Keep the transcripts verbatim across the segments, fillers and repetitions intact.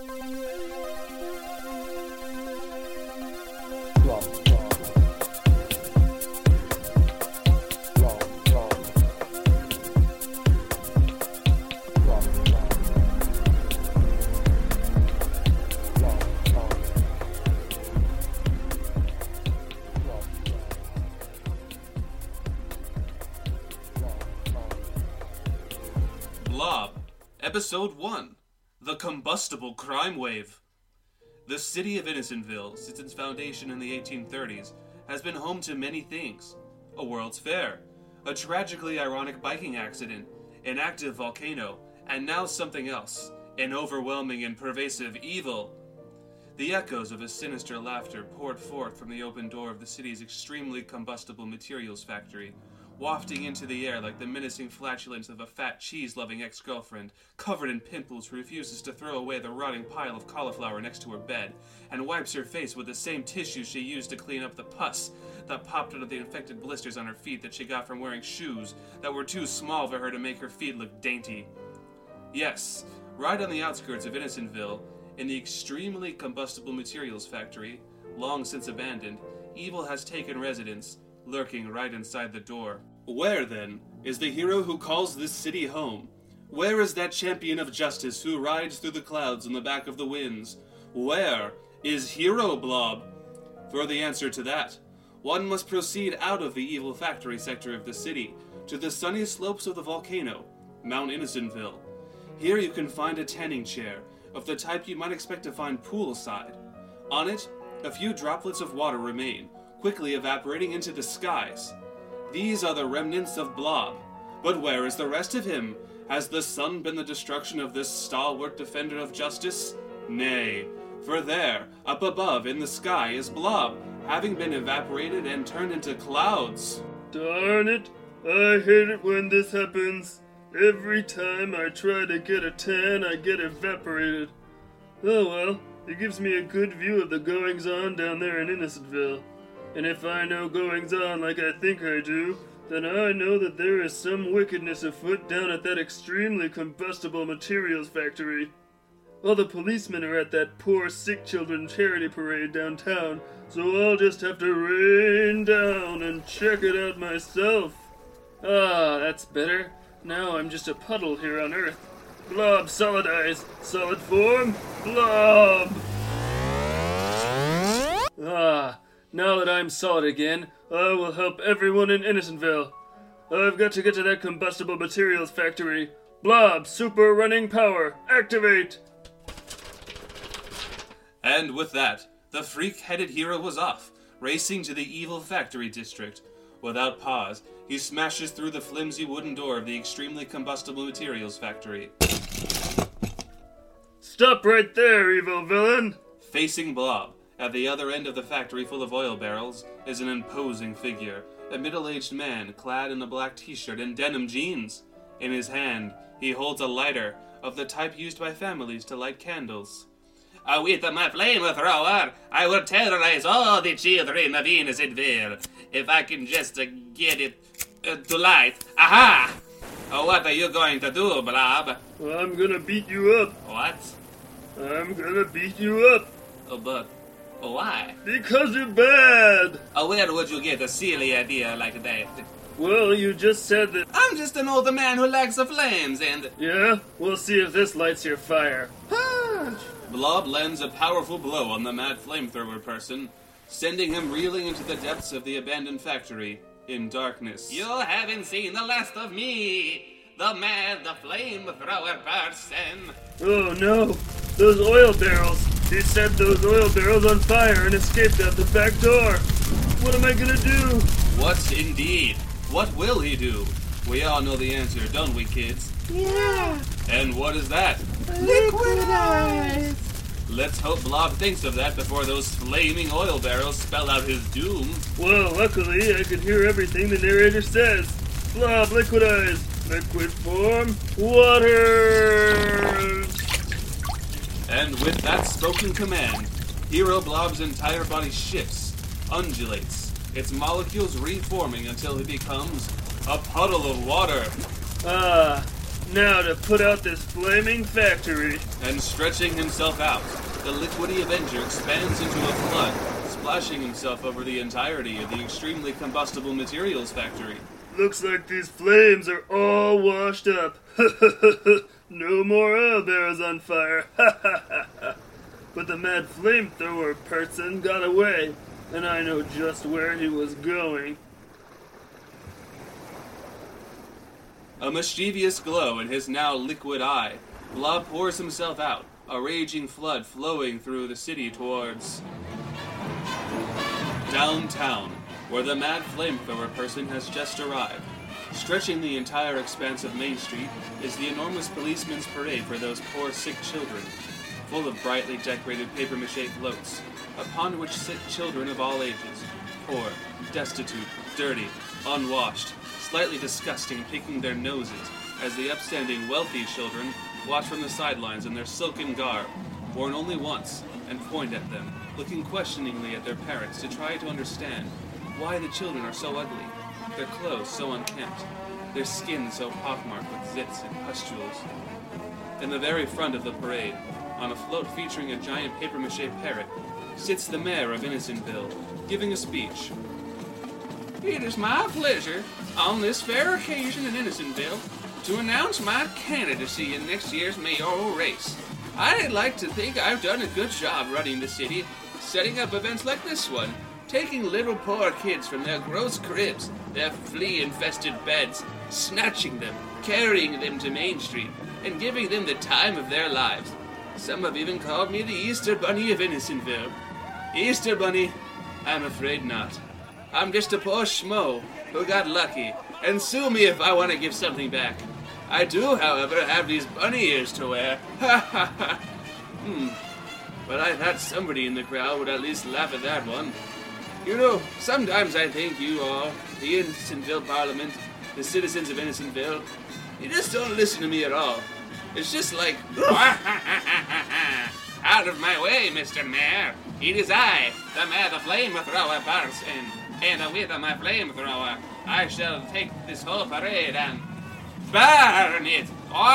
Blob, Episode one, The Combustible Crime Wave. The city of Innocentville, since its foundation in the eighteen thirties, has been home to many things. A World's Fair, a tragically ironic biking accident, an active volcano, and now something else, an overwhelming and pervasive evil. The echoes of a sinister laughter poured forth from the open door of the city's extremely combustible materials factory, wafting into the air like the menacing flatulence of a fat, cheese-loving ex-girlfriend, covered in pimples who refuses to throw away the rotting pile of cauliflower next to her bed, and wipes her face with the same tissue she used to clean up the pus that popped out of the infected blisters on her feet that she got from wearing shoes that were too small for her to make her feet look dainty. Yes, right on the outskirts of Innocentville, in the extremely combustible materials factory, long since abandoned, evil has taken residence, lurking right inside the door. Where, then, is the hero who calls this city home? Where is that champion of justice who rides through the clouds on the back of the winds? Where is Hero Blob? For the answer to that, one must proceed out of the evil factory sector of the city to the sunny slopes of the volcano, Mount Innocentville. Here you can find a tanning chair, of the type you might expect to find poolside. On it, a few droplets of water remain, quickly evaporating into the skies. These are the remnants of Blob. But where is the rest of him? Has the sun been the destruction of this stalwart defender of justice? Nay, for there, up above in the sky, is Blob, having been evaporated and turned into clouds. Darn it, I hate it when this happens. Every time I try to get a tan, I get evaporated. Oh well, it gives me a good view of the goings-on down there in Innocentville. And if I know goings-on like I think I do, then I know that there is some wickedness afoot down at that extremely combustible materials factory. All the policemen are at that poor sick children charity parade downtown, so I'll just have to rain down and check it out myself. Ah, that's better. Now I'm just a puddle here on Earth. Blob solidize. Solid form. Blob! Ah, now that I'm solid again, I will help everyone in Innocentville. I've got to get to that combustible materials factory. Blob super running power. Activate! And with that, the freak-headed hero was off, racing to the evil factory district. Without pause, he smashes through the flimsy wooden door of the extremely combustible materials factory. Stop right there, evil villain! Facing Blob, at the other end of the factory full of oil barrels, is an imposing figure, a middle-aged man clad in a black t-shirt and denim jeans. In his hand, he holds a lighter, of the type used by families to light candles. Uh, with my flamethrower, I will terrorize all the children of Innocentville. If I can just uh, get it uh, to light. Aha! Uh, what are you going to do, Blob? I'm gonna beat you up. What? I'm gonna beat you up. Oh, but why? Because you're bad. Uh, where would you get a silly idea like that? Well, you just said that... I'm just an old man who likes the flames and... Yeah? We'll see if this lights your fire. Punch! Blob lands a powerful blow on the mad flamethrower person, sending him reeling into the depths of the abandoned factory in darkness. You haven't seen the last of me, the mad, the flamethrower person. Oh no, those oil barrels. He set those oil barrels on fire and escaped out the back door. What am I gonna do? What indeed? What will he do? We all know the answer, don't we, kids? Yeah. And what is that? Liquidize. Let's hope Blob thinks of that before those flaming oil barrels spell out his doom. Well, luckily, I can hear everything the narrator says. Blob, liquidize. Liquid form, water. And with that spoken command, Hero Blob's entire body shifts, undulates, its molecules reforming until he becomes a puddle of water. Ah, Now to put out this flaming factory. And stretching himself out, the Liquidy Avenger expands into a flood, splashing himself over the entirety of the extremely combustible materials factory. Looks like these flames are all washed up. No more oil barrels on fire. But the mad flamethrower person got away, and I know just where he was going. A mischievous glow in his now liquid eye, Blob pours himself out, a raging flood flowing through the city towards downtown, where the mad flamethrower person has just arrived. Stretching the entire expanse of Main Street is the enormous policeman's parade for those poor sick children, full of brightly decorated papier-mâché floats, upon which sit children of all ages, poor, destitute, dirty, unwashed, slightly disgusting, picking their noses, as the upstanding, wealthy children watch from the sidelines in their silken garb, worn only once, and point at them, looking questioningly at their parents to try to understand why the children are so ugly, their clothes so unkempt, their skin so pockmarked with zits and pustules. In the very front of the parade, on a float featuring a giant papier-mâché parrot, sits the mayor of Innocentville, giving a speech. It is my pleasure, on this fair occasion in Innocentville, to announce my candidacy in next year's mayoral race. I'd like to think I've done a good job running the city, setting up events like this one, taking little poor kids from their gross cribs, their flea-infested beds, snatching them, carrying them to Main Street, and giving them the time of their lives. Some have even called me the Easter Bunny of Innocentville. Easter Bunny? I'm afraid not. I'm just a poor schmo who got lucky, and sue me if I want to give something back. I do, however, have these bunny ears to wear. Ha ha ha. Hmm. But I thought somebody in the crowd would at least laugh at that one. You know, sometimes I think you all, the Innocentville Parliament, the citizens of Innocentville, you just don't listen to me at all. It's just like, out of my way, Mister Mayor. It is I, the Mayor, the flamethrower person, and with my flamethrower, I shall take this whole parade and burn it.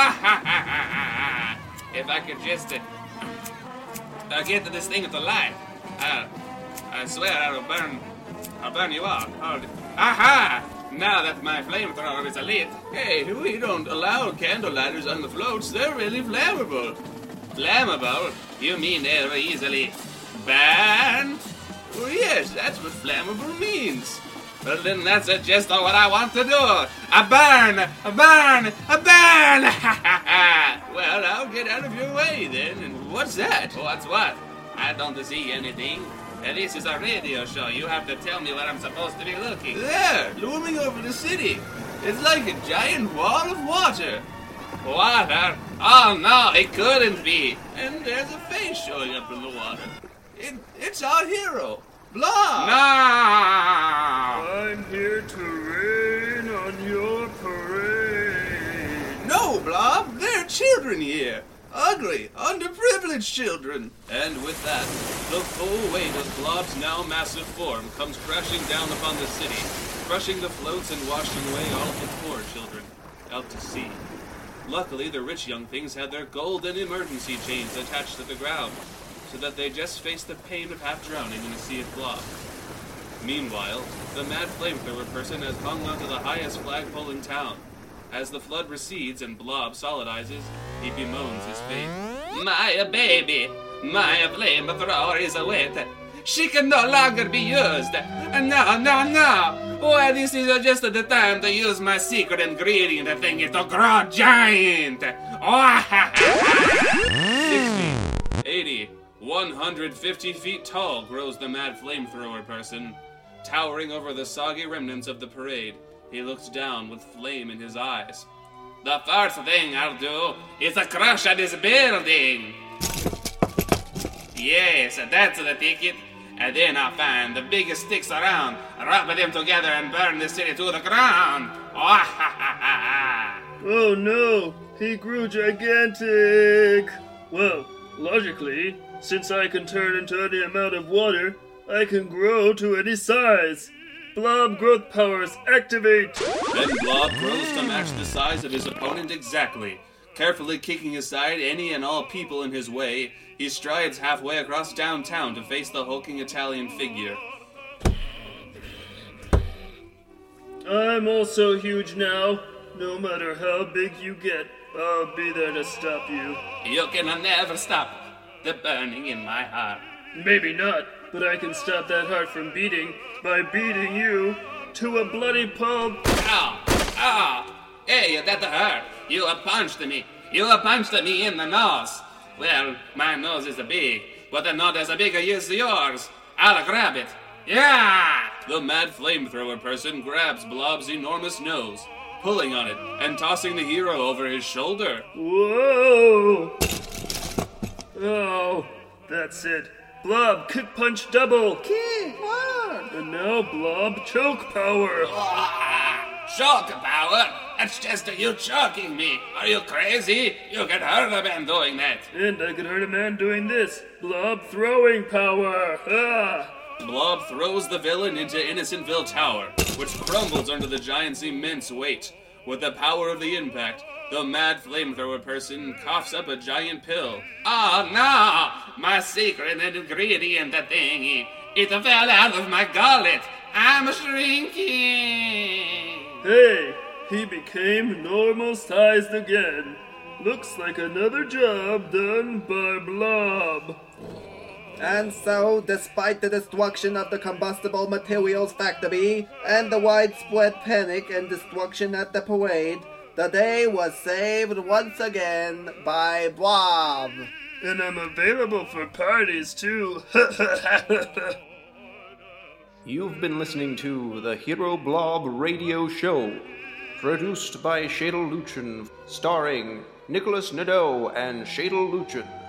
If I could just uh, get this thing to life, uh, I swear I'll burn, I'll burn you all. I'll, aha! Now that my flamethrower is lit, hey, we don't allow candle lighters on the floats. They're really flammable. Flammable? You mean they're easily burned? Well, yes, that's what flammable means. Well, then that's uh, just what I want to do. A burn! A burn! A burn! Well, I'll get out of your way then. And what's that? What's what? I don't see anything. And this is a radio show. You have to tell me where I'm supposed to be looking. There, looming over the city. It's like a giant wall of water. Water? Oh no, it couldn't be. And there's a face showing up in the water. It, it's our hero, Blob. No! I'm here to rain on your parade. No, Blob, there are children here. Ugly, underprivileged children. And with that, the full weight of Blob's now massive form comes crashing down upon the city, crushing the floats and washing away all of the poor children out to sea. Luckily, the rich young things had their golden emergency chains attached to the ground, so that they just faced the pain of half drowning in a sea of blob. Meanwhile, the mad flamethrower person has hung onto the highest flagpole in town. As the flood recedes and Blob solidizes, he bemoans his fate. My baby, my flamethrower is wet. She can no longer be used. No, no, no. Why, this is just the time to use my secret ingredient thing to grow giant. sixty, eighty, one hundred fifty feet tall grows the mad flamethrower person. Towering over the soggy remnants of the parade, he looks down with flame in his eyes. The first thing I'll do is to crush this building. Yes, that's the ticket. And then I'll find the biggest sticks around, rub them together and burn the city to the ground. Oh no, he grew gigantic. Well, logically, since I can turn into any amount of water, I can grow to any size. Blob growth powers, activate! Then Blob grows to match the size of his opponent exactly. Carefully kicking aside any and all people in his way, he strides halfway across downtown to face the hulking Italian figure. I'm also huge now. No matter how big you get, I'll be there to stop you. You can never stop the burning in my heart. Maybe not, but I can stop that heart from beating by beating you to a bloody pulp. Ah! Ah! Hey, that hurt. You punched me. You punched me in the nose. Well, my nose is big, but not as big as yours. I'll grab it. Yeah! The mad flamethrower person grabs Blob's enormous nose, pulling on it and tossing the hero over his shoulder. Whoa! Oh, that's it. Blob, kick punch double. Kick, what? And now Blob choke power. Ah, shock power? That's just you choking me. Are you crazy? You can hurt a man doing that. And I could hurt a man doing this. Blob throwing power. Ah! Blob throws the villain into Innocentville Tower, which crumbles under the giant's immense weight. With the power of the impact, the mad flamethrower person coughs up a giant pill. Oh no! My secret ingredient thingy. It fell out of my gullet. I'm shrinking. Hey, he became normal-sized again. Looks like another job done by Blob. And so, despite the destruction of the combustible materials factory and the widespread panic and destruction at the parade, the day was saved once again by Blob. And I'm available for parties too. You've been listening to the Hero Blob Radio Show, produced by Shadel Luchin, starring Nicholas Nadeau and Shadel Luchin.